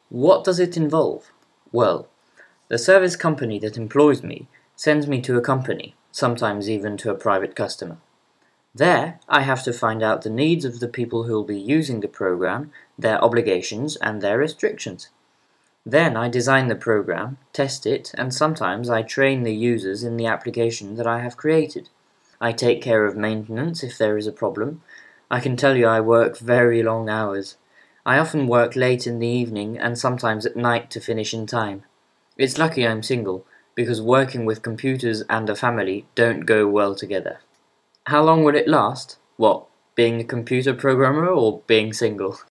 What does it involve? Well, the service company that employs me sends me to a company, sometimes even to a private customer. There, I have to find out the needs of the people who will be using the program, their obligations, and their restrictions. Then I design the program, test it, and sometimes I train the users in the application that I have created. I take care of maintenance if there is a problem. I can tell you I work very long hours. I often work late in the evening and sometimes at night to finish in time. It's lucky I'm single, because working with computers and a family don't go well together. How long will it last? What, being a computer programmer or being single?